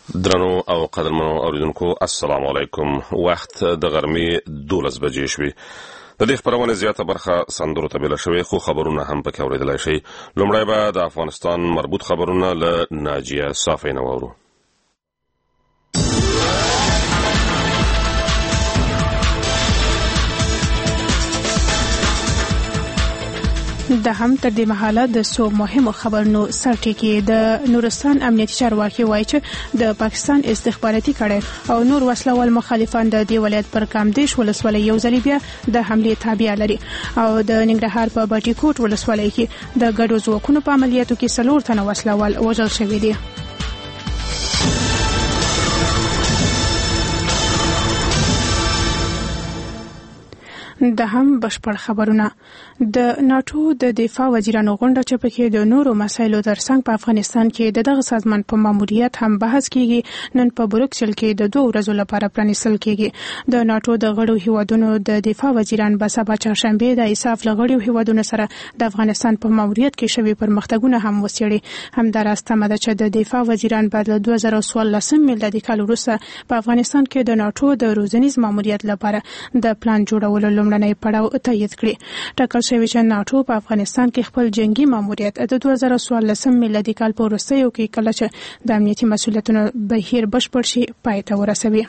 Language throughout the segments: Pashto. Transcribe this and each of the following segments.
درنو او قدرمنو اوریدونکو السلام علیکم. وخت د غرمې 12 بجې شوې. د دې خبرونه زیاته برخه سندرو ته بل شوې، خو خبرونه هم پکې اوریدلای شي. لومړی به د افغانستان مربوط خبرونه له ناجیه صافی نه وورو. د هم تر دې مهاله د سو مهمو خبرونو سرټکی د نورستان امنیتي چارواکي وایي چې د پاکستان استخباراتي کړه او نور وسلوال مخالفان د دې ولایت پر کامدیش ولسوالۍ یو ځل بیا د حمله تابع لري او د ننګرهار په بټي کوټ ولسوالۍ کې د ګډو ځواکونو په عملیاتو کې 4 تنه وسلوال وژل شوي دي. د هم بشپړ خبرونه. د ناتو د دفاع وزیرانو غونډه چې پکې د نورو مسایلو ترڅنګ په افغانستان کې دغه سازمان په ماموریت هم بحث کیږي. نن په بروکسل کې د 2 ورځو لپاره پرانیستل کیږي. د ناتو د غړو هیوادونو د دفاع وزیران به سبا چهارشنبه د ایساف لغړو هیوادونو سره د افغانستان په ماموریت کې شوي پرمختګونه هم وڅېړي. همدارسته مده چې د دفاع وزیران بعد له 2014 میلادي کال وروسته په افغانستان کې د ناتو د روزنیز ماموریت لپاره د پلان جوړولو لومړنی پړاو تایید کړی. ټاکل شوی چې ناتو په افغانستان کې خپل جنگي ماموریت د 2014 میلادي کال په وروستیو کې کله چې د امنیتي مسؤلیتونو بهیر بشپړ شي پای ته ورسوي.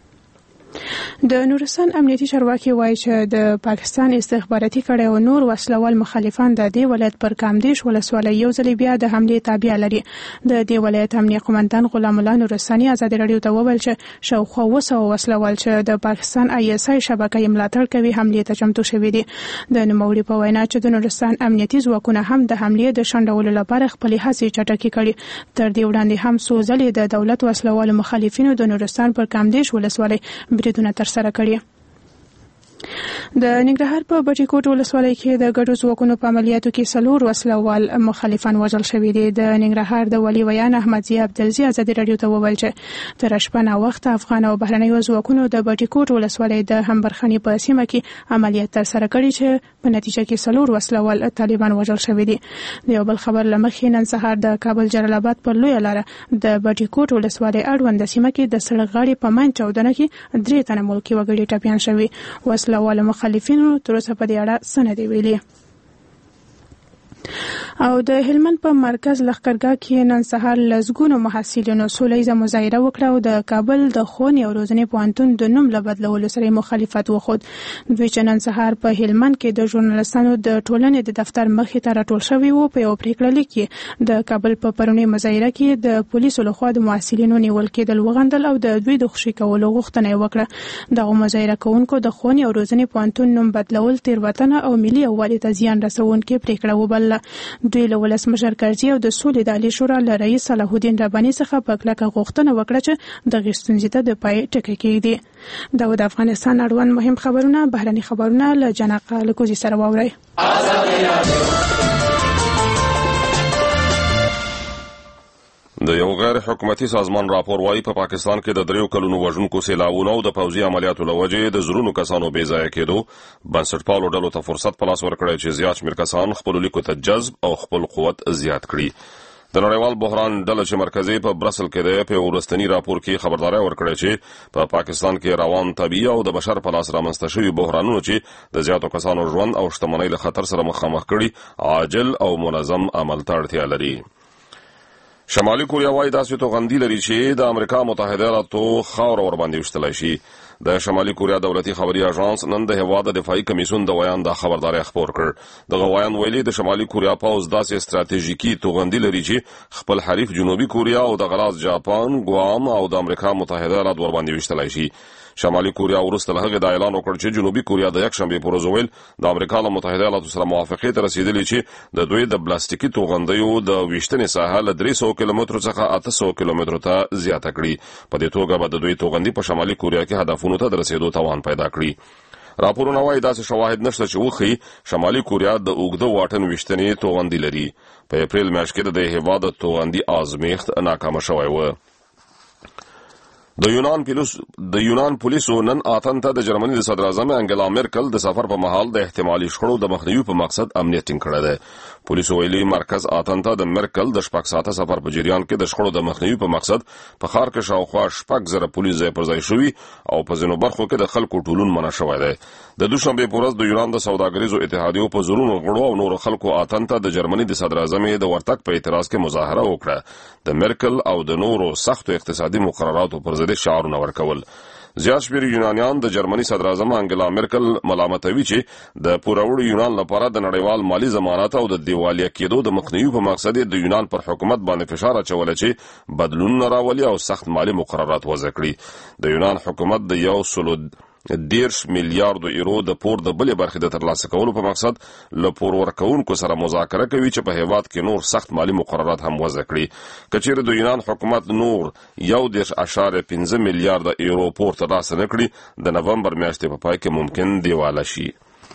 د نورستان امنیتي چارواکي وایي چې د پاکستان استخباراتي کړه او نور وسلوال مخالفان د دې ولایت پر کامدیش ولسوالۍ یو ځل بیا د حمله تابع لري. د دې ولایت امنیتي قومندان غلام الله نورستاني ازادي رادیو ته وویل چې شاوخوا 200 وسلوال چې د پاکستان ISI شبکې ملاتړ کوي حمله ته چمتو شوي دي. د نوموړي په وینا چې د نورستان امنیتي ځواکونه هم د حمله د شنډولو لپاره خپل هڅې چټکې کړي. تر دې وړاندې هم څو ځلې د دولت وسلوال مخالفینو د نورستان پر کامدیش ولسوالۍ بریدونه ترسره کړي. د ننګرهار په بټي کوټ ولسوالۍ کې د ګډو ځواکونو په عملیاتو کې 4 وسلوال مخالفان وژل شوي دي. د ننګرهار د ولي ویان احمد ضیاء عبدالزی ازادي رادیو ته وویل چې تر شپه نا وخت افغان او بهرنیو ځواکونو د بټي کوټ ولسوالۍ د همبرخني په سیمه کې عملیات ترسره کړي چې په نتیجه کې 4 وسلوال طالبان وژل شوي دي. د یو بل خبر لمخې نن سهار د کابل جلال آباد پر لوی لاره د بټي کوټ ولسوالۍ اړوند سیمه کې د سړک غاړې په منځ چاودنه کې 3 تنه ملکي وګړي ټپیان شوي. وسلوال مخالفینو تر اوسه په دې اړه څه نه دی ویلي. او د هلمند په مرکز لښکرګاه کې نن سهار لزګونو محصلینو سولیزه مظاهره وکړه او د کابل د ښوونې او روزنې پوهنتون د نوم له بدلولو سره مخالفت وښود. دوی چې نن سهار په هلمند کې د ژورنالستانو د ټولنې د دفتر مخې ته راټول شوي وو. په یو پریکړه لیک کې د کابل په پرونی مظاهره کې د پولیسو لخوا د محصلینو نیول کېدل وغندل او د دوی د خوشي کولو غوښتنه وکړه. دغه مظاهره کوونکو د ښوونې او روزنې پوهنتون نوم بدلول تیروتنه او ملي یووالي ته زیان رسونکې پریکړه وبلله. دوی له ولسمشر کرزي او د سولې د عالی شورا له رئیس صلاح الدین رباني څخه په کلکه غوښتنه وکړه چې دغه ستونزې ته د پای ټکی کېږدي. دا د افغانستان اړوند مهم خبرونه. بهرني خبرونه له جناق لکوزي سره واورئ. د یو غیر حکومتي سازمان راپور وايي په پاکستان کې د 3 کلونو وژونکو سیلاوونو او د پوځي عملیاتو لوجې د زرونو کسانو بې ځایه کېدو بنسټپالو ډلو ته فرصت په لاس ورکړی چې زیات شمېر کسان خپل لیکو ته جذب او خپل قوت زیات کړي. د نړیوال بحران ډله چې مرکزي په برسل کې ده په ورستنی راپور کې خبرداري ورکړې چې په پاکستان کې روان طبيعي او د بشر په لاس رامنځته شوي بحرانونو چې د زیاتو کسانو ژوند او شتمنۍ له خطر سره مخامخ کړي عاجل او منظم عمل ته اړتیا لري. شمالي کوریا وايي داسې توغندي لري چې د امریکا متحده ایالاتو خاور ور باندې وشتلای شي. د شمالي کوریا دولتي خبري اژانس نن د هواد دفاعي کمیسیون د ویان د خبرداري خبر کړ. د ویان ویلي د شمالي کوریا پوز داسې ستراتیژیکي توغندي لري چې خپل حریف جنوبي کوریا او د غلاس جاپان، ګوام او د امریکا متحده ایالات ور باندې وشتلای شي. شمالي کوریا وروسته له هغه د اعلان وکړ چې جنوبي کوریا د یکشنبه پر ورځ ویل د امریکا له متحده ایالاتو سره موافقه ته رسیدلی چې د دوی د پلاستیکي توغندیو د ویشتنې ساحه له 300 کیلومترو څخه 800 کیلومترو ته زیاته کړي. په دې توګه به د دوی توغندي په شمالي کوریا کې هدفونو ته رسیدو توان پیدا کړي. راپورونه وايي داسې شواهد نشته چې وښيي شمالي کوریا د اوږده واټن ویشتنې توغندي لري. په اپریل میاشت کې د هیواد توغندي آزمایښت ناکام شوی و. د یونان پولیسو نن آتن ته د جرمني د صدر اعظم انګلا مرکل د سفر په مهال د احتمالي شخړو د مخنیوي په مقصد امنیت ټینګ کړی دی. پولیسو ویلي مرکز آتن ته د مرکل د شپږ ساعته سفر په جریان کې د شخړو د مخنیوي په مقصد په ښار کې شاوخوا 6,000 پولیس ځای پر ځای شوي او په ځینو برخو کې د خلکو ټولون منع شوی دی. د دوشنبه په ورځ د یونان د سوداګریزو اتحادیو په زورونو غړو او نور خلکو آتن ته د جرمني د صدر اعظم د ورتګ په اعتراض کې مظاهره وکړه. د مرکل او د نورو سختو اقتصادي مقرراتو پر ضد شعارونه ورکول. زیات شمېر یونانیان د جرمني صدر اعظم انګلا مرکل ملامتوي چې د پوروړي یونان لپاره د نړیوال مالی ضمانت او د دیوالیا کېدو د مخنیوي په مقصد د یونان پر حکومت باندې فشار اچول چې بدلونونه راولي او سخت مالی مقررات وضع کړي. د یونان حکومت د 110 میلیارډ یورو د پور د بلې برخې د ترلاسه کولو په مقصد له پور ورکوونکو سره مذاکره کوي چې په هیواد کې نور سخت مالی مقررات هم وضع کړي. که چیرې د یونان حکومت نور 1.5 میلیارډ یورو پور ترلاسه نه کړي د نومبر میاشتې په پای کې ممکن دیواله شي.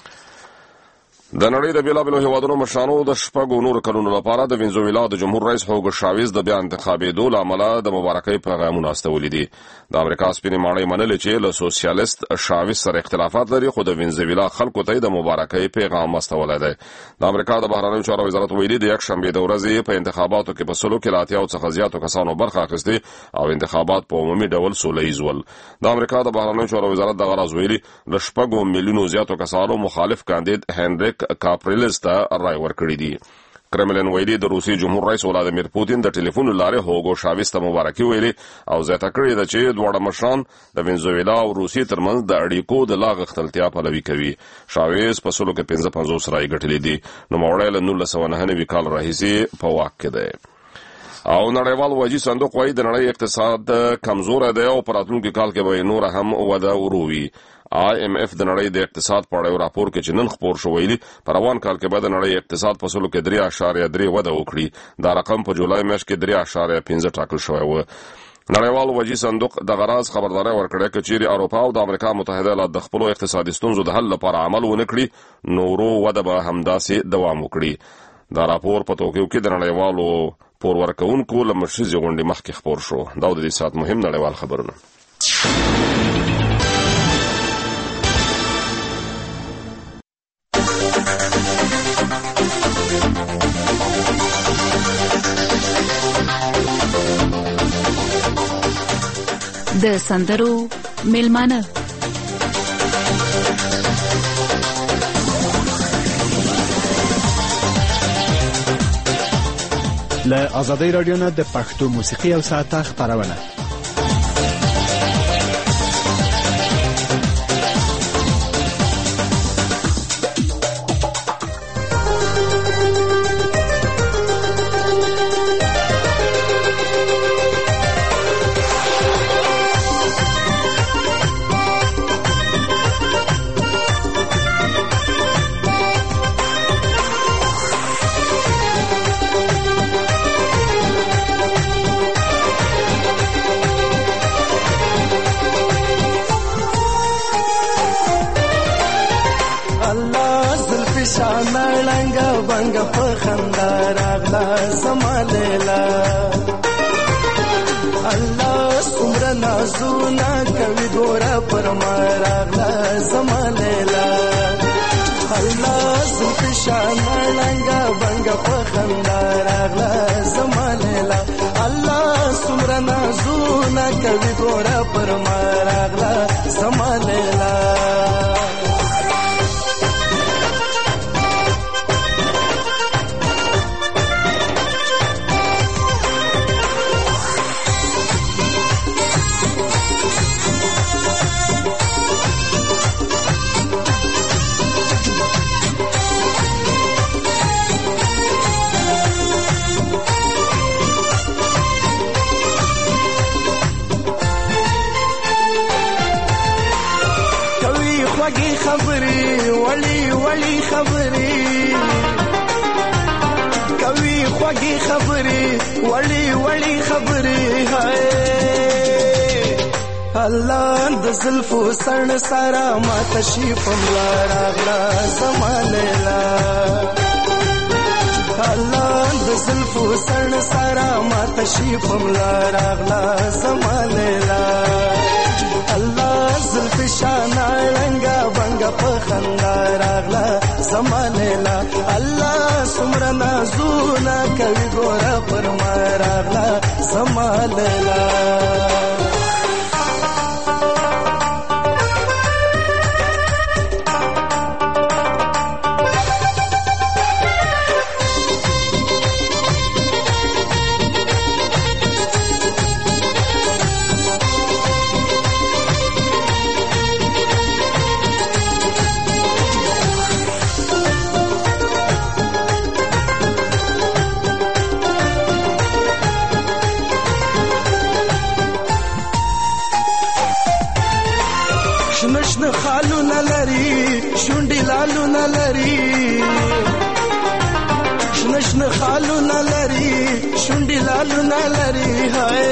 د نړۍ د بیلابیلو هیوادونو مشرانو د شپږو نورو کلونو لپاره د وینزویلا د جمهور رئیس هوګو شاویز د بیا انتخابېدو له امله د مبارکۍ پیغامونه استولي دي. د امریکا سپینې ماڼۍ منلې چې له سوسیالیست شاویز سره اختلافات لري خو د وینزویلا خلکو ته د مبارکۍ پیغام استولی دی. د امریکا د بهرنیو چارو وزارت ویلي د یکشنبې د ورځې په انتخاباتو کې په سلو کې له 80 څخه زیاتو کسانو برخه اخیستې او انتخابات په عمومي ډول سوله ییز ول. د امریکا د بهرنیو چارو وزارت دغه راز ویلي له 6 میلیونو زیاتو کسانو مخالف کاندید هنریک کاپریلز رای ورکړي دي. کرملین ویلي د روسي جمهور رئیس ولادیمیر پوتین د ټلیفون لارې هوګو شاویز ته مبارکي ویلي او زیاته کړې ده چې دواړه مشران د وینزویلا او روسي ترمنځ د اړیکو د لا غښتلتیا پلوي کوي. شاویز په سلو کې 55 رای ګټلې دي. نوموړی له 1999 کال راهیسې په واک کې دی. او نړیوال واجی صندوق وايي د نړۍ اقتصاد کمزوره دی او په راتلونکي کال کې به نور هم وده وروي. IMF د نړۍ د اقتصاد په اړه یو راپور کې چې نن خپور شو ویلي په روان کال کې به د نړۍ اقتصاد په سلو کې 3.3 وده وکړي. دا رقم په جولای میاشت کې 3.5 ټاکل شوی و. نړیوال واجی صندوق د غراض خبرداري ورکړه چې چیرې اروپا او د امریکا متحده ایالات د خپل اقتصادي ستونزو د حل لپاره عمل ونه کړي نو ورو وده به همداسې دوام وکړي. دا راپور په توکیو کې د نړیوالو پور ورکوونکو له مشرزي غونډې مخکې خپور شو. دا د دې ساعت مهم نړیوال خبرونه. د سندرو میلمانه له آزادۍ رادیو نه د پښتو موسیقي او ساعته خبرونه. الله د زلفو سړ سارا ما تشریف ملا راغلا زمانه لا الله د زلفو سن سارا ما تشي پملا راغلا زمانلا الله زلف شانا رنگا بنگا پخندا راغلا زمانلا الله سمر نازونا کوي ګورا پر ما راغلا زمانلا شنشن خالو نلری شونډي لالو نلری شنشن خالو نلری شونډي لالو نلری هاي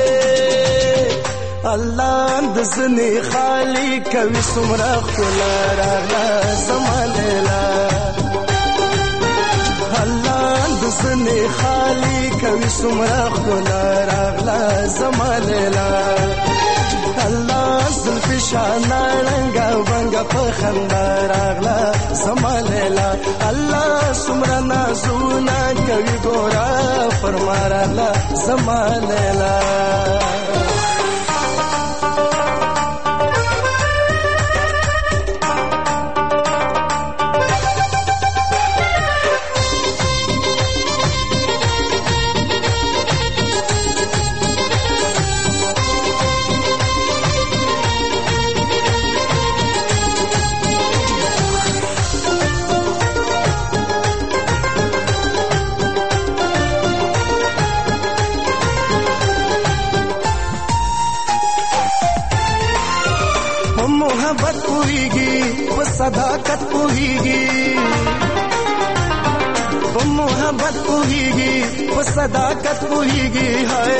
الله دزني خالي کوي سمرا خلا راغلا زمانلا الله دزني خالي کوي سمرا خلا راغلا زمانلا الله زلف شانا رنگا بنگا پخندا راغلا زمانلا الله سمرا نازونا کوي ګورا فرما راغلا زمانلا मोहब्बत पूरीगी वो सदाकत पूरीगी वो मोहब्बत पूरीगी वो सदाकत पूरीगी हाय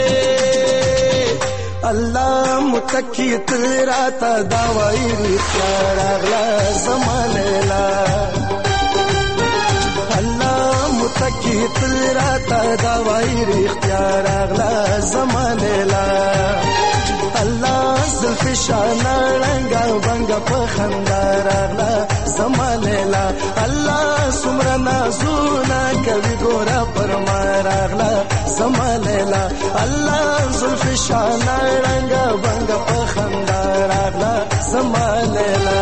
अल्लाह मुतकी तेरा ता दावाई रागला ज़मानेला अल्लाह मुतकी तेरा ता दावाई रागला ज़मानेला الله زلف شانا رنگا بنگا پخندا راغلا زمانلا الله سمرا نازونا کوي ګورا پر ما راغلا زمانلا الله زلف شانا رنگا بنگا پخندا راغلا زمانلا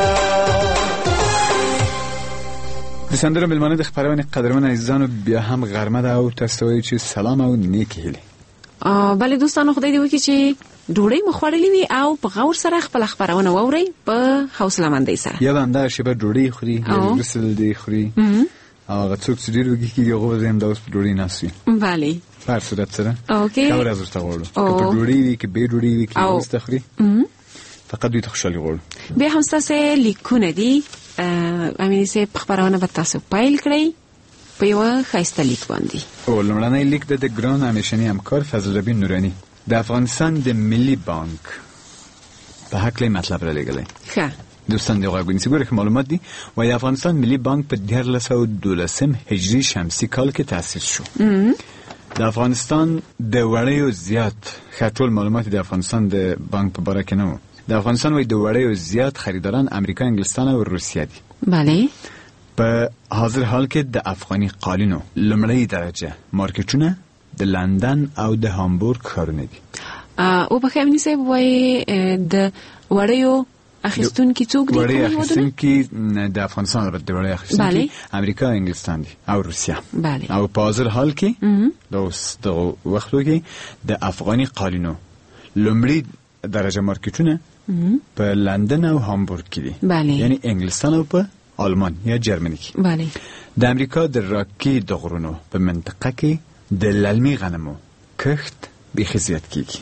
د سندرو ملمانه د خبرونه قدرمن عزیزانو بیا هم غرمه ده او تاسو وایي چې سلام او نیکی هیله بله دوستانو خدای دې وکړي چې ډوډۍ مو خوړلې وي او په غور سره خپل خبرونه واورئ په حوصله مندۍ سره یا باندې شپه ډوډۍ خوري یا رسل دی خوري او هغه څوک چې ډېر وږي کېږي هغه به زه هم دا اوس په ډوډۍ ناست وي بله په هر صورت سره اوکې ښه ورځ ورته غواړو که په ډوډۍ وي که بې ډوډۍ وي که وروسته خوري فقط دوی ته خوشحالي غواړو بیا هم ستاسې لیکونه دي امیني صاحب خبرونه به تاسو پیل کړئ په یوه ښایسته لیک باندې او لومړنی لیک د ګران همیشني همکار فضل ربی نوراني د افغانستان د ملي بانک په هکله مطلب را لګلی ښه دوستان د غوږ ګورئ که معلومات دي وایي د افغانستان ملي بانک په 1912 هجري شمسي کال کې تأسیس شو د افغانستان د وړیو زیات ښه ټول معلومات د افغانستان د بانک په باره کې نه و د افغانستان وایي د وړیو زیات خریداران امریکا انګلستان او روسیه دي بله په حاضر حال کې د افغاني قالینو لومړی درجه مارکیټونه د لندن او د هامبورګ ښارونه دي او په امیني صاحب وایي د وړیو اخیستونکي څوک دي وړی اخیستونکي د افغانستان د وړی اخیستونکي امریکا انګلستان دي او روسیه او په حاضر حال کې د وختو کې د افغاني قالینو لومړی درجه مارکیټونه په لندن او هامبورګ کې دي یعنی انګلستان او په آلمان یا جرمنی کې بله د امریکا د راکي د غرونو په منطقه کې د للمي غنمو کښت بیخي زیات کیږي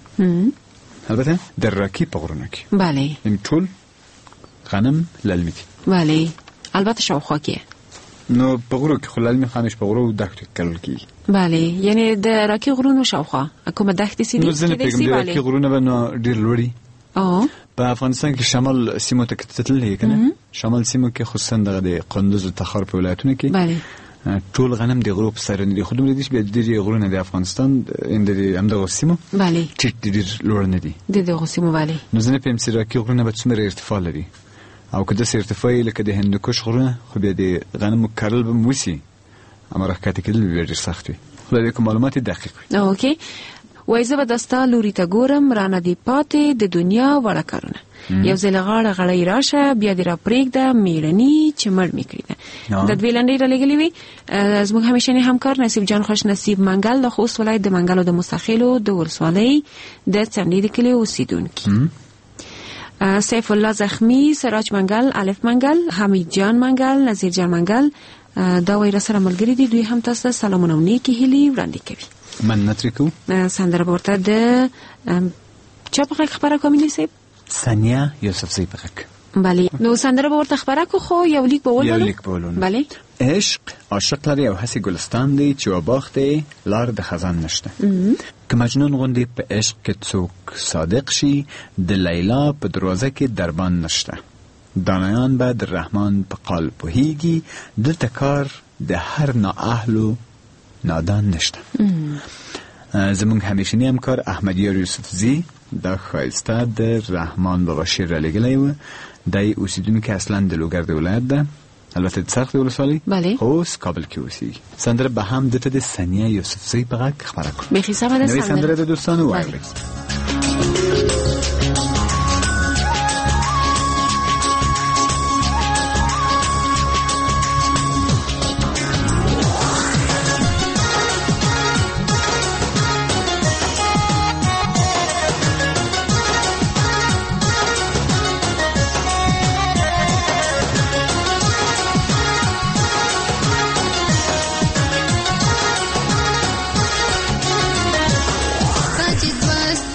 البته د راکي په غرونو کې بله این ټول غنم للمي دي بله البته شاوخوا کې نو په غرو کې خو للمي خانش په غرو دښتو کې کرل کیږي بله یعنی د راکي غرونو شاوخوا کومه دښتې سي دي نو ځنه پیغام د راکي غرونو باندې ډیر لوړي په افغانستان کې شمال سیمو ته تللی کنه شمال سیمو کې خصوصا د قندوز او تخار په ولایتونو کې بله ټول غنم د غروب سره نه دي، خو دومره دي چې د غرونه د افغانستان د همدغه سیمو بله ټیټ دي، لوړ نه دي د دغه سیمو. بله نو زه نه پوهیم چې راکي غرونه به څومره ارتفاع لري، او که داسې ارتفاع یې لکه د هندوکش غرونه، خو بیا د غنمو کرل به هم وسي، اما راښکته کېدل به ډېر سخت وي. خدای دې که معلومات دقیق وي. اوکې، وایي زه به د ستا لوري ته ګورم، رانه دې پاتې د دنیا وړه کارونه، یو ځل غاړه غړی راشه، بیا دې را پرېږده میړني چې مړ مې کړي ده. د دوی لنډۍ رالیږلې وي زموږ همیشنی همکار نصیب جان خوش نصیب منګل د خوست ولایت د منګلو د مستخیلو د ولسوالۍ د څنډې د کلي اوسیدونکي. سیف الله زخمی، سراج منګل، الف منګل، حمید جان منګل، نذیر جان منګل دا وایي راسره ملګري دي، دوی هم تاسو ته سلامونه او نیکې هیلې وړاندې کوي. مننت کوو. سندره به ورته د چا په غږ خپره کوو مینې صاحب؟ ثانیه یوسفزۍ په غږ. بله، نو سندره به ورته خپره کو، خو یو لیک به ولولو. بله. عشق عاشق لري او هسې ګلستان دی چې وباخت دی لار د خزان نشته. که مجنون غوندې په عشق کې څوک صادق شي، د لیلا په دروازه کې دربان نشته. دانایان به د رحمان په قال پوهیږي، دلته کار د هر نااهلو نادان نشته. زمونږ همیشنی همکار احمدیار یوسفزی دا ښایسته د رحمان بابا شعر را لیږلی و. دی اوسیدونکی اصلا د لوګر د ولایت ده، البته د څرخ د ولسوالۍ، خو اوس کابل کې اوسیږي. سندره به هم دته د ثانیه یوسفزۍ په غږ خپره کړو. بیخي سمه ده. نوې سندره د دوستانو واورئ. Just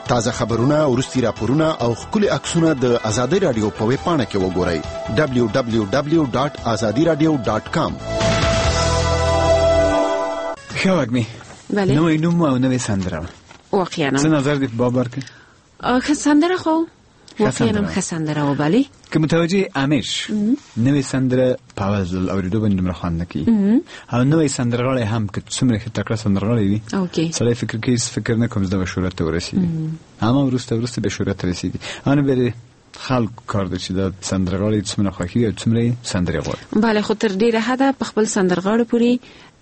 تازه خبرونه، ورستي راپورونه او خولي عکسونه د آزادۍ رادیو په ویب پاڼه کې وګورئ www.azadiradio.com. ښه وګمي نوې نوم او نوې سندره واقعا څه نظر دی په باب کې؟ ښه سندره خو واقعا ښه سندره و بلی که متوجه امیش نوې سندره په اواز اوریدو باندې دومره خوند نه کوي او نوې سندرغاړی هم که څومره ښه تکړه سندرغاړی وي سړی فکر نه کوم زه به شهرت ته ورسېږي اما وروسته به شهرت ته رسېږي انو بیا خلک کار ده چې دا سندرغاړی څومره خوښي او څومره سندرې غواړي بله خو تر ډېره حده په خپل سندرغاړو پورې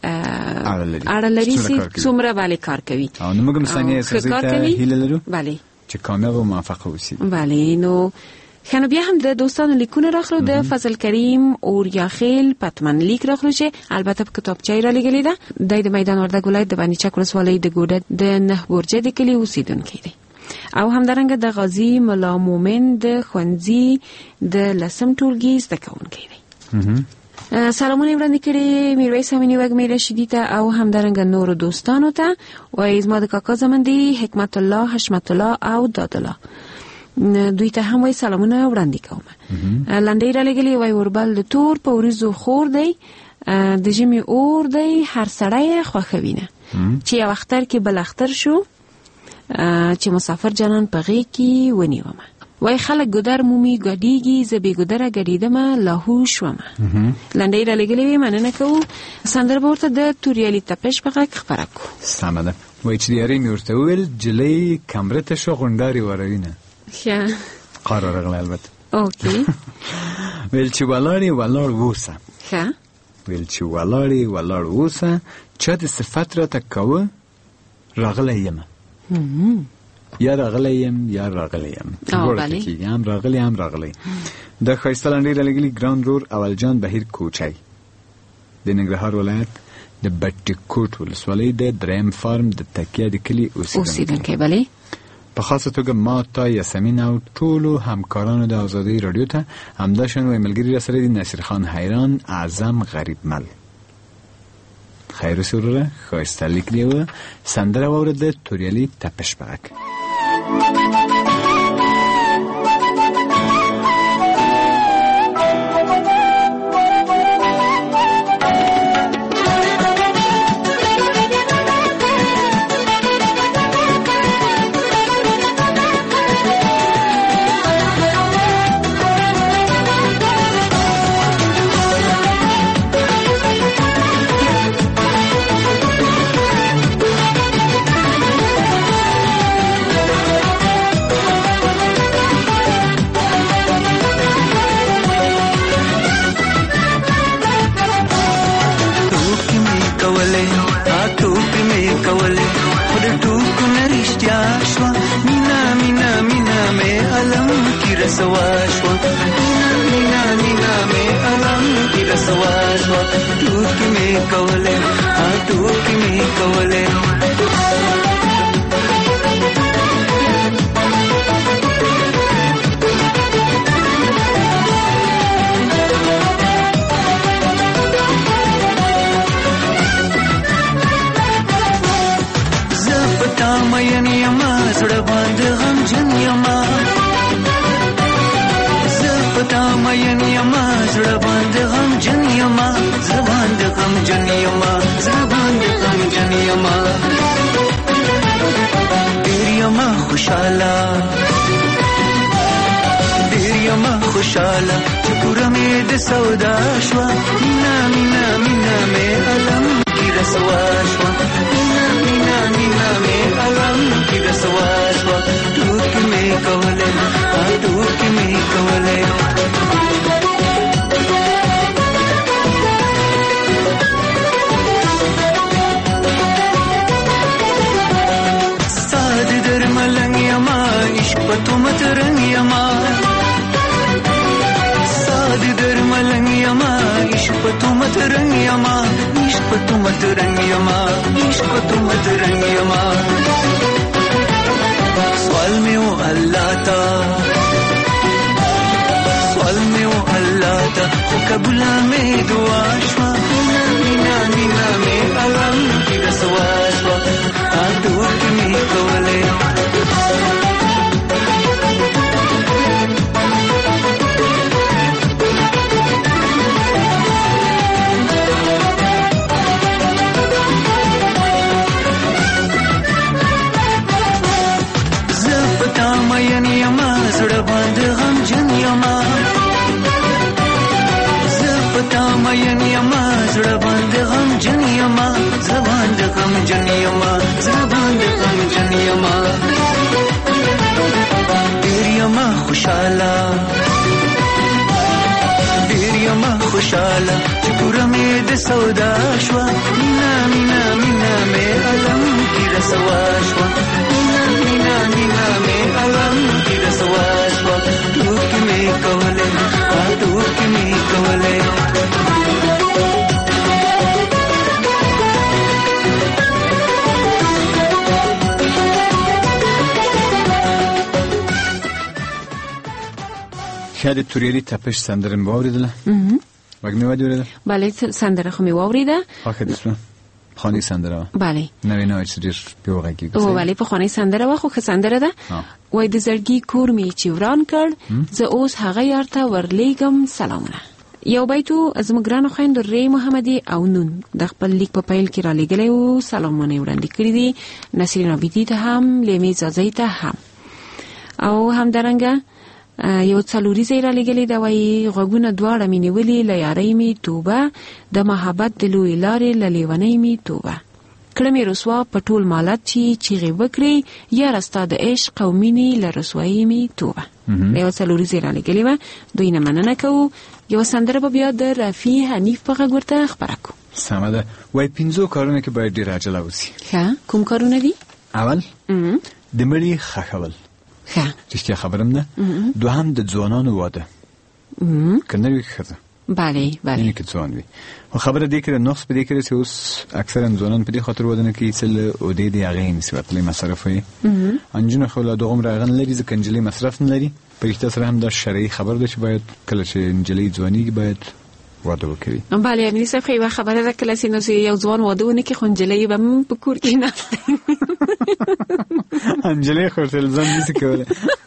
اړه لري چې څومره باندې کار کوي او نو موږ هم ثانیه سزا ته هیله لرو بله چې کامیاب او موفق اوسي. بله نو خنو بیا هم د دوستانو لیکونه راخلو د فضل کریم اوریاخیل پتمن لیک راخلو چې البته په کتابچه را لګلې ده د میدان وردګ ولایت د بانی چک ولسوالۍ د ګوډه د نه برجه د کلی اوسیدونکو دی او همدارنګه د غازی ملا مومن د خوندزي د لسم ټولګي زده کوونکی دی. سلامونه وړاندې کړي میرویس امینی وګمی رشیدی ته او همدارنګه نور دوستانو ته وای زما د کاکا زمندی حکمت الله حشمت الله او داد الله دوی ته هم وای سلامونه وړاندې کوم. لنډی را لګلی وای وربل د تور په ورځو خور دی د جمی اور دی هر سړی خوخوینه چې یو اختر کې بل اختر شو چې مسافر جانان په غی کې ونیوم وای خلک ګدر مومي ګډیږي زبې ګدره ګډیدم لاهو شوم. لنډی را لګلی مننه کوو سندر ورته د توریالي تپش په غږ خبره کو سمه ده وای چې یاري مې ورته ویل جلی کمره ته شو غونډاري وروینه ښه قرار راغلی البته اوکې ویل چې ولاړ ووسه ښه ویل چې ولاړ ووسه چا د صفت را تکوه راغلی یم یا راغلی یم ګوره کېږي هم راغلی د ښایسته لنډۍ را لګلي ګران رور اول جان بهیر کوچی د ننګرهار ولایت د بټي کوټ ولسوالۍ د دریم فارم د تکیه د کلي اوسیدونکی بلې په خاصه توګه ما تا یاسمین او ټولو همکارانو د آزادۍ رادیو ته همداشان وای ملګري را سره دي نصیر خان حیران اعظم غریب مل خیر سروره ښایسته لیک دی و سندره واورید د توریالي تپش په غږ. خوشاله چې پورا مې د سودا شوا مینا مینا مینا مې علم کې رسوا شوا مینا مینا مینا مې علم کې رسوا شوا ټوک مې کوله ټوک مې کوله ساد درملنګ یما عشق په تومت رنگ یما درملنګ یما عشق په تومت رنگ یما عشق په تومت رنگ یما عشق په تومت رنگ یما سوال مې و الله تا خو قبول مې دعا شوا مینا مینا مې علم کې رسوا شوا ټوک مې کوله سودا شوا مینا مینا مینا مې علم کې رسوا شوا مینا مینا مینا مې علم کې رسوا شوا ټوک مې کوله ټوک مې کوله شاید توریالی تپش سندره مې واوریدله وګنی واوریدله بله سندره خو مې واوریده واخه دسمه خاني سندره بله نوې نوې چې ډېر پیوغږي او بله په خاني سندره وا خو ښه سندره ده وای د زړګي کور مې چې وران کړ زه اوس هغه یار ته ورلیږم سلامونه یو بیتو زموږ ګرانو خویندو ری محمدي او نون د خپل لیک په پیل کې را لېږلی و سلامونه یې وړاندې کړي دي نسرین عابدي ته هم لیمې زازۍ ته هم او همدارنګه یو څلوریزه را لګلې دا وایي غوګونه دواړه مې نیولې له یارۍ مې توبه د محبت د لوی لارې له لیونۍ مې توبه کړه مې رسوا په ټول مالت چې چیغې وکړې یا رستا د عشق او مینې له رسوایۍ مې توبه یو څلوریزه را لګلې وه دوی نه مننه کوو یو سندره به بیا د رفیع حنیف په غږ ورته خپره کوو سمه ده وایي 5 کارونه کې باید ډېر عجله وسي ښه کوم کارونه دي اول د مړي ښخول رښتیا خبرم ده دوهم د ځوانانو واده کنه وی ښځه بله یعنی که ځوان وي خو خبره دې کړه نقص په دې کړه چې اوس اکثرا ځوانان په دې خاطر واده نه کوي چې او دې هغه نسبتلې مصرف وي انجنه خو له دغه راغن لري ځکه انجلې مصرف نه لري په رښتیا سره هم د شرعي خبر ده چې باید کله چې انجلې ځواني باید واده وکړي بله یعنی صاحب خو خبره ده کله چې یو ځوان واده ونه کوي خو انجلې به په کور کې نه انجلې خو تلزم نشي کولای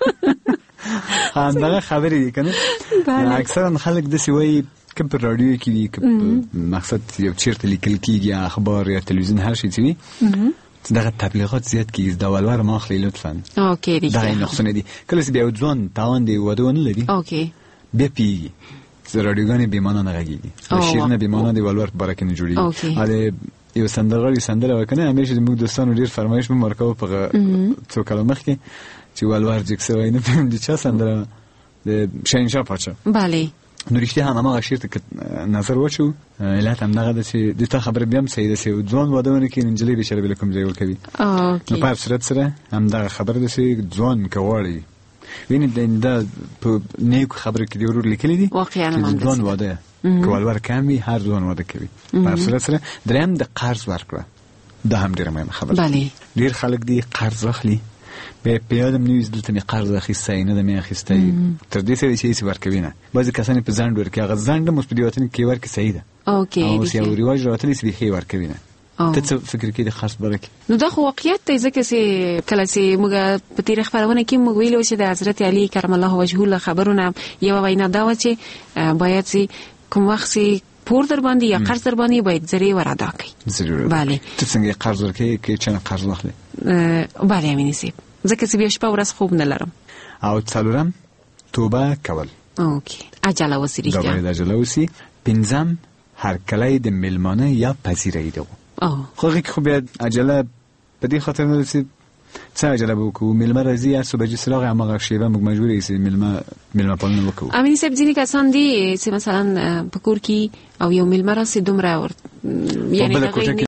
همدغه خبرې دي کنه اکثرا خلک د سوي کوم پر رادیو کې دي مقصد یو چیرته لیکل کیږي اخبار یا تلویزیون هر شي چې دغه تبلیغات زیات کیږي دا ولور ماخلي لطفا اوکې دي دا نقصان دي کله چې بیا ځوان تاوان دی واده ونه لري اوکې بیا پیږي زراډیګانی بیمانه نه غږیږي شیرنه بیمانه دی ولور برکه نه جوړي اله یو سندرغړی سندره وکنه همیشه موږ دوستانو ډیر فرمایش مې مرکو په څو کلمه کې چې ولور جکسوي نه پم دي چا سندره د شینشاه پاچا بله نو رښتیا هم هغه شیرته نظر وچو علت هم دغه چې د تا خبر بیا هم سیده سي ځوان ودونه کې انجلې بشره بل کوم ځای ورکوي نو په صورت سره هم دغه خبر ده چې ځوان کوړی ویني د په نیکو خبره کې دی ورور لیکلي دي واقعا ځوان واده کولور کمی هر ځوان واده کوي په صورت سره دریم د قرض ورکړه دا هم ډیره مهمه خبره بله ډیر خلک دی قرض اخلي به پیادم نیوز دلته می قرض اخیستای نه د می اخیستای تر دې سره چې ورکوي نه بعضی کسان په ځان ورکړي هغه ځان د مثبتیاتن کې ورکړي صحیح ده اوکې او یو ریواج راوتلی چې به ورکوي نه ته څه فکر کې د خاص برکه نو دا خو واقعیت دی ځکه چې کله چې موږ په تیر خبرونه کې موږ ویلو چې د حضرت علی کرم الله وجهه له خبرونه یو وینا دا و چې باید چې کوم وخت پور در باندې یا قرض در باندې باید زری ور ادا کړي ضرور بله ته څنګه قرض ورکې کې چې قرض واخلې بله امینه سي ځکه چې بیا شپه ورځ خوب نه لرم او څلورم توبه کول اوکې عجله وسی دا باید عجله وسی پنځم هر کله د ملمانه یا پذیرایی دغه خو خو بیا عجله په دې خاطر نه چې څه عجله وکړو ملما راځي یا صبح چې سراغ هغه شیبه موږ مجبور یې ملما پالنه وکړو امین صاحب ځینې کسان دي چې مثلا په کور کې او یو ملما راځي دومره یعنی